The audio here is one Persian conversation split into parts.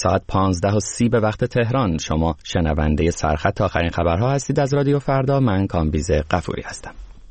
ساعت 15:30 به وقت تهران. شما شنونده سرخط آخرین خبرها هستید از رادیو فردا. من کامبیز غفوری هستم.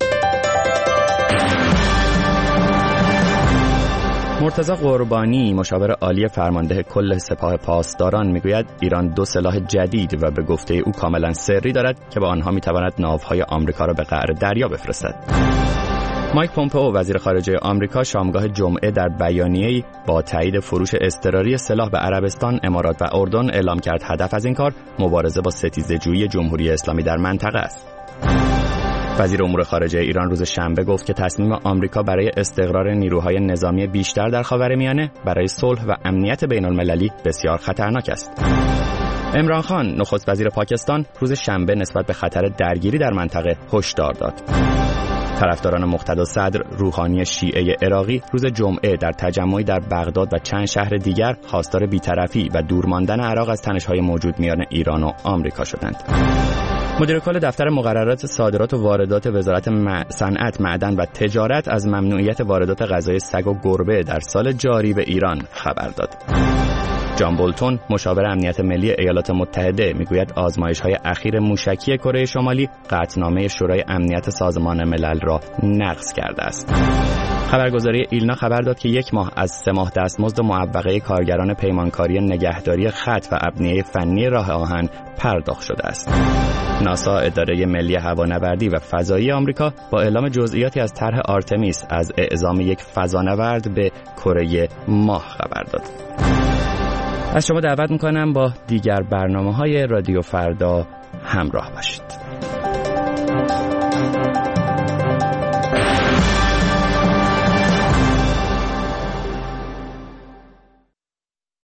مرتضی قربانی مشاور عالی فرمانده کل سپاه پاسداران میگوید ایران 2 سلاح جدید و به گفته او کاملا سری دارد که با آنها میتواند ناوهای آمریکا را به قعر دریا بفرستد. مایک پومپئو وزیر خارجه آمریکا شامگاه جمعه در بیانیه‌ای با تایید فروش اضطراری سلاح به عربستان، امارات و اردن اعلام کرد هدف از این کار مبارزه با ستیزه‌جویی جمهوری اسلامی در منطقه است. وزیر امور خارجه ایران روز شنبه گفت که تصمیم آمریکا برای استقرار نیروهای نظامی بیشتر در خاورمیانه برای صلح و امنیت بین‌المللی بسیار خطرناک است. عمران خان نخست وزیر پاکستان روز شنبه نسبت به خطر درگیری در منطقه هشدار داد. طرفداران مقتدا صدر روحانی شیعه عراقی روز جمعه در تجمعی در بغداد و چند شهر دیگر خواستار بی‌طرفی و دور ماندن عراق از تنش‌های موجود میان ایران و آمریکا شدند. مدیر کل دفتر مقررات صادرات و واردات وزارت صنعت، معدن و تجارت از ممنوعیت واردات غذای سگ و گربه در سال جاری به ایران خبر داد. جان بولتون مشاور امنیت ملی ایالات متحده میگوید آزمایش‌های اخیر موشکی کره شمالی قطعنامه شورای امنیت سازمان ملل را نقض کرده است. خبرگزاری ایلنا خبر داد که 1 ماه از 3 ماه دستمزد معوقه کارگران پیمانکاری نگهداری خط و ابنیه فنی راه آهن پرداخت شده است. ناسا اداره ملی هوانوردی و فضایی آمریکا با اعلام جزئیاتی از طرح آرتمیس از اعزام یک فضانورد به کره ماه خبر داد. از شما دعوت میکنم با دیگر برنامه‌های رادیو فردا همراه باشید.